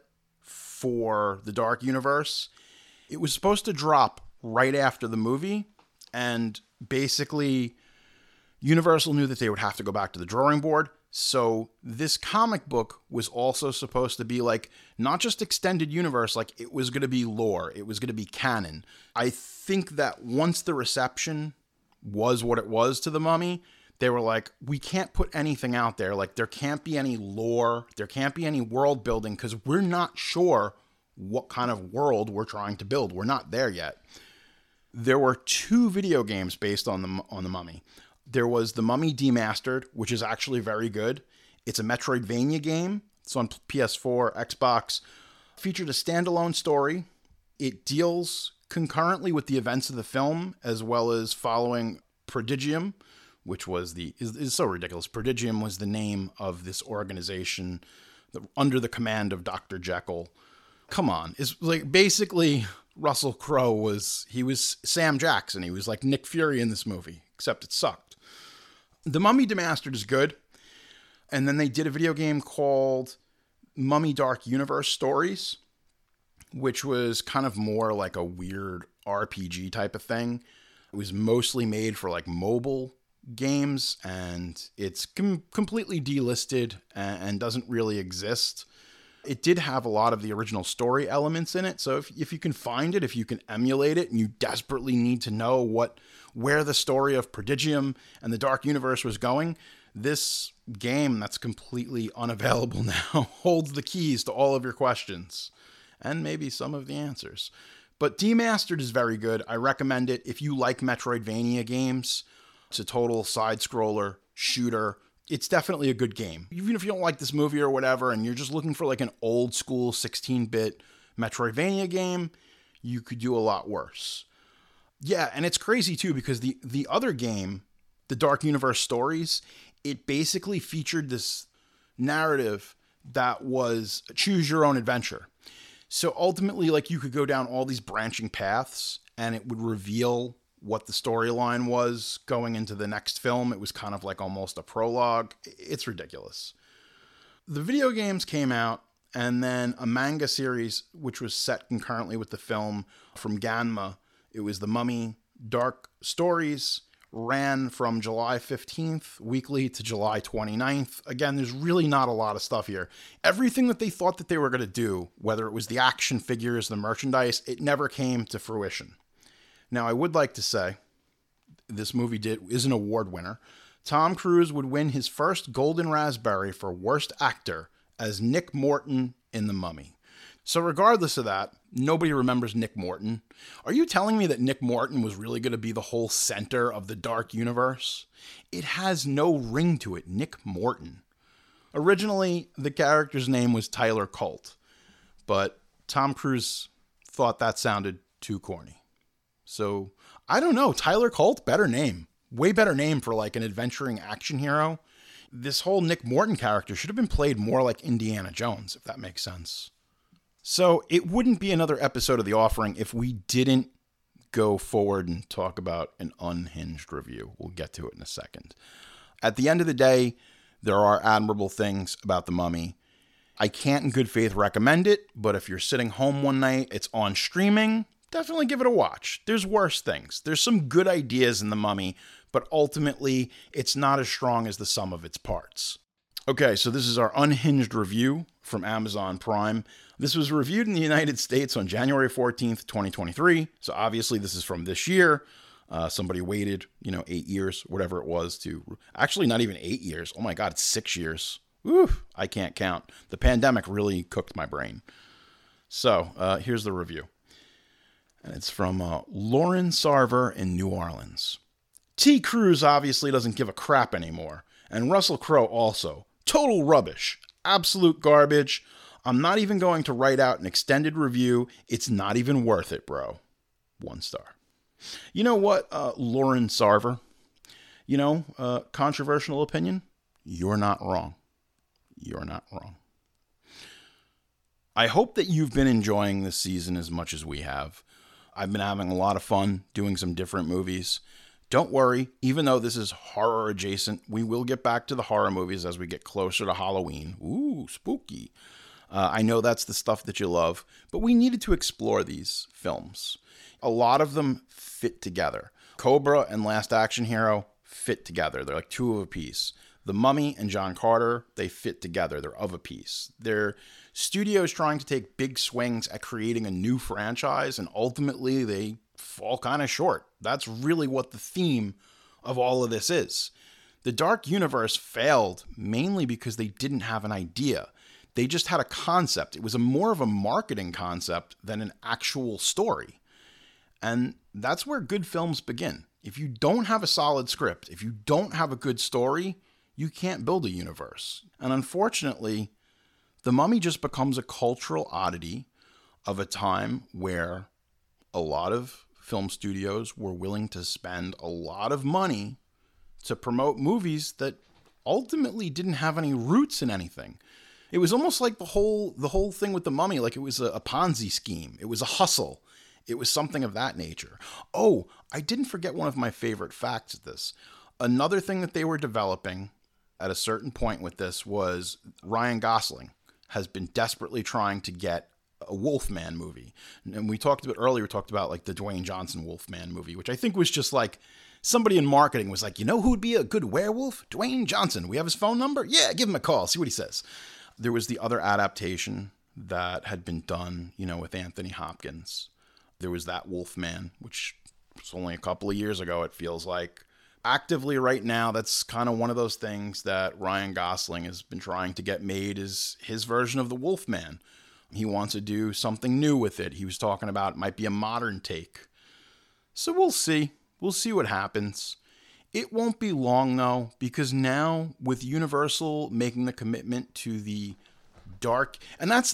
for the Dark Universe. It was supposed to drop right after the movie, and basically Universal knew that they would have to go back to the drawing board. So this comic book was also supposed to be like not just extended universe, like it was going to be lore. It was going to be canon. I think that once the reception was what it was to The Mummy, they were like, we can't put anything out there. Like there can't be any lore. There can't be any world building because we're not sure what kind of world we're trying to build. We're not there yet. There were 2 video games based on the Mummy. There was The Mummy Demastered, which is actually very good. It's a Metroidvania game. It's on PS4, Xbox. Featured a standalone story. It deals concurrently with the events of the film, as well as following Prodigium, which was is so ridiculous. Prodigium was the name of this organization under the command of Dr. Jekyll. Come on. It's like basically Russell Crowe was Sam Jackson. He was like Nick Fury in this movie, except it sucked. The Mummy Demastered is good. And then they did a video game called Mummy Dark Universe Stories, which was kind of more like a weird RPG type of thing. It was mostly made for like mobile games, and it's completely delisted and doesn't really exist. It did have a lot of the original story elements in it, so if you can find it, if you can emulate it, and you desperately need to know where the story of Prodigium and the Dark Universe was going, this game that's completely unavailable now holds the keys to all of your questions, and maybe some of the answers. But Demastered is very good. I recommend it if you like Metroidvania games. It's a total side-scroller shooter. It's definitely a good game. Even if you don't like this movie or whatever, and you're just looking for like an old-school 16-bit Metroidvania game, you could do a lot worse. Yeah, and it's crazy too, because the other game, the Dark Universe Stories, it basically featured this narrative that was choose your own adventure. So ultimately, like, you could go down all these branching paths and it would reveal what the storyline was going into the next film. It was kind of like almost a prologue. It's ridiculous. The video games came out, and then a manga series, which was set concurrently with the film from Ganma. It was The Mummy Dark Stories, ran from July 15th weekly to July 29th. Again, there's really not a lot of stuff here. Everything that they thought that they were going to do, whether it was the action figures, the merchandise, it never came to fruition. Now, I would like to say this movie is an award winner. Tom Cruise would win his first Golden Raspberry for Worst Actor as Nick Morton in The Mummy. So regardless of that, nobody remembers Nick Morton. Are you telling me that Nick Morton was really going to be the whole center of the dark universe? It has no ring to it, Nick Morton. Originally, the character's name was Tyler Colt, but Tom Cruise thought that sounded too corny. So, I don't know, Tyler Colt, better name. Way better name for like an adventuring action hero. This whole Nick Morton character should have been played more like Indiana Jones, if that makes sense. So it wouldn't be another episode of The Offering if we didn't go forward and talk about an unhinged review. We'll get to it in a second. At the end of the day, there are admirable things about The Mummy. I can't in good faith recommend it, but if you're sitting home one night, it's on streaming, definitely give it a watch. There's worse things. There's some good ideas in The Mummy, but ultimately, it's not as strong as the sum of its parts. Okay, so this is our unhinged review from Amazon Prime. This was reviewed in the United States on January 14th, 2023. So obviously this is from this year. Somebody waited, 8 years, whatever it was to... Actually, not even 8 years. Oh my God, it's 6 years. Oof, I can't count. The pandemic really cooked my brain. So here's the review. And it's from Lauren Sarver in New Orleans. T. Cruz obviously doesn't give a crap anymore. And Russell Crowe also. Total rubbish. Absolute garbage. I'm not even going to write out an extended review. It's not even worth it, bro. 1 star. You know what, Lauren Sarver? Controversial opinion? You're not wrong. You're not wrong. I hope that you've been enjoying this season as much as we have. I've been having a lot of fun doing some different movies. Don't worry, even though this is horror adjacent, we will get back to the horror movies as we get closer to Halloween. Ooh, spooky. I know that's the stuff that you love, but we needed to explore these films. A lot of them fit together. Cobra and Last Action Hero fit together. They're like two of a piece. The Mummy and John Carter, they fit together. They're of a piece. They're studios trying to take big swings at creating a new franchise, and ultimately they fall kind of short. That's really what the theme of all of this is. The Dark Universe failed mainly because they didn't have an idea. They just had a concept. It was more of a marketing concept than an actual story. And that's where good films begin. If you don't have a solid script, if you don't have a good story, you can't build a universe. And unfortunately, The Mummy just becomes a cultural oddity of a time where a lot of film studios were willing to spend a lot of money to promote movies that ultimately didn't have any roots in anything. It was almost like the whole thing with The Mummy, like it was a Ponzi scheme. It was a hustle. It was something of that nature. Oh, I didn't forget one of my favorite facts of this. Another thing that they were developing at a certain point with this was Ryan Gosling has been desperately trying to get a Wolfman movie. And we talked about earlier, like the Dwayne Johnson Wolfman movie, which I think was just like somebody in marketing was like, who would be a good werewolf? Dwayne Johnson. We have his phone number? Yeah, give him a call. See what he says. There was the other adaptation that had been done, with Anthony Hopkins. There was that Wolfman, which was only a couple of years ago, it feels like. Actively right now, that's kind of one of those things that Ryan Gosling has been trying to get made, is his version of the Wolfman. He wants to do something new with it. He was talking about it might be a modern take. So we'll see. We'll see what happens. It won't be long, though, because now with Universal making the commitment to the dark, and that's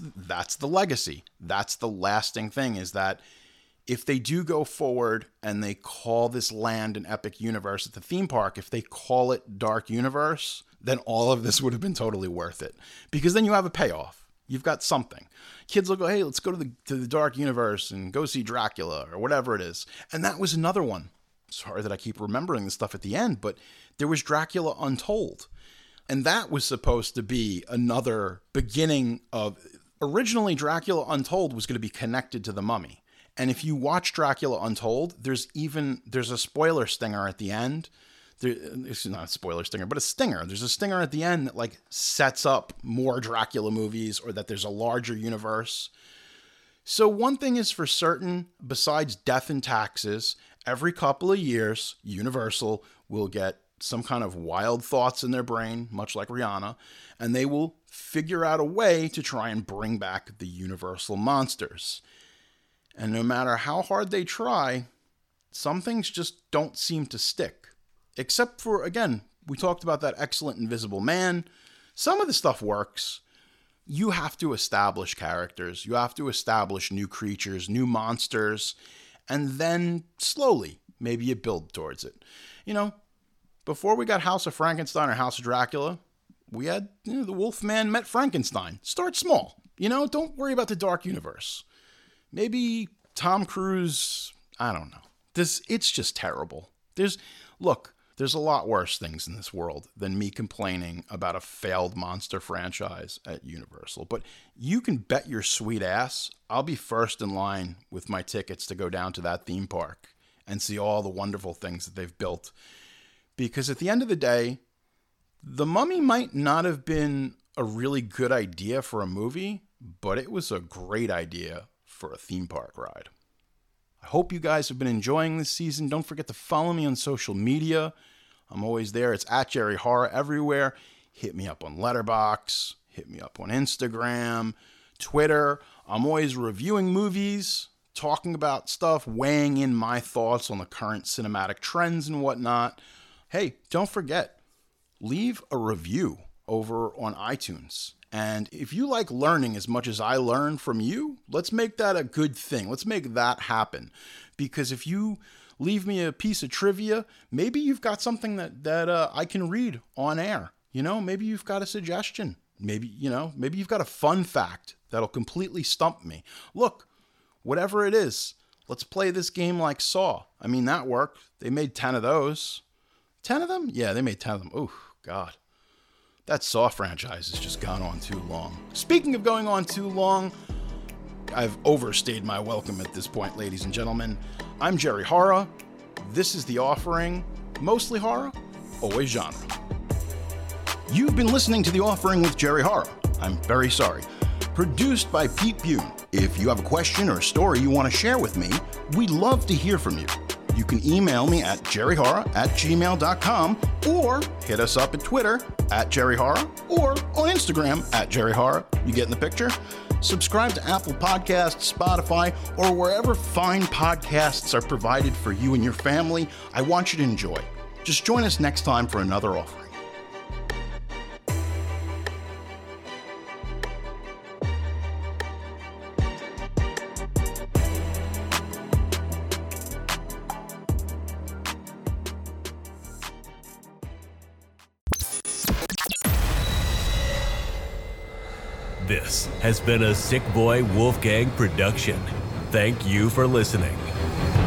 the legacy. That's the lasting thing, is that if they do go forward and they call this land an epic universe at the theme park, if they call it Dark Universe, then all of this would have been totally worth it. Because then you have a payoff. You've got something. Kids will go, hey, let's go to the dark universe and go see Dracula or whatever it is. And that was another one. Sorry that I keep remembering this stuff at the end, but there was Dracula Untold. And that was supposed to be another beginning of... Originally, Dracula Untold was going to be connected to The Mummy. And if you watch Dracula Untold, there's a spoiler stinger at the end. It's not a spoiler stinger, but a stinger. There's a stinger at the end that like sets up more Dracula movies, or that there's a larger universe. So one thing is for certain, besides death and taxes, every couple of years, Universal will get some kind of wild thoughts in their brain, much like Rihanna, and they will figure out a way to try and bring back the Universal monsters. And no matter how hard they try, some things just don't seem to stick. Except for, again, we talked about that excellent Invisible Man. Some of the stuff works. You have to establish characters. You have to establish new creatures, new monsters, and then slowly, maybe you build towards it. You know, before we got House of Frankenstein or House of Dracula, we had the Wolfman Met Frankenstein. Start small. You know, don't worry about the dark universe. Maybe Tom Cruise, I don't know. It's just terrible. There's a lot worse things in this world than me complaining about a failed monster franchise at Universal. But you can bet your sweet ass I'll be first in line with my tickets to go down to that theme park and see all the wonderful things that they've built. Because at the end of the day, The Mummy might not have been a really good idea for a movie, but it was a great idea for a theme park ride. I hope you guys have been enjoying this season. Don't forget to follow me on social media. I'm always there. It's at Jerry Horror everywhere. Hit me up on Letterboxd. Hit me up on Instagram, Twitter. I'm always reviewing movies, talking about stuff, weighing in my thoughts on the current cinematic trends and whatnot. Hey, don't forget, leave a review over on iTunes. And if you like learning as much as I learn from you, let's make that a good thing. Let's make that happen. Because if you leave me a piece of trivia, maybe you've got something that I can read on air. You know, maybe you've got a suggestion. Maybe you've got a fun fact that'll completely stump me. Look, whatever it is, let's play this game like Saw. I mean, that worked. They made 10 of those. 10 of them? Yeah, they made 10 of them. Oh, God. That Saw franchise has just gone on too long. Speaking of going on too long, I've overstayed my welcome at this point, ladies and gentlemen. I'm Jerry Horror. This is The Offering. Mostly horror, always genre. You've been listening to The Offering with Jerry Horror. I'm very sorry. Produced by Pete Bune. If you have a question or a story you want to share with me, we'd love to hear from you. You can email me at jerryhorror@gmail.com or hit us up at Twitter @jerryhorror or on Instagram @jerryhorror. You getting the picture? Subscribe to Apple Podcasts, Spotify, or wherever fine podcasts are provided for you and your family. I want you to enjoy. Just join us next time for another offering. This has been a Sick Boy Wolfgang production. Thank you for listening.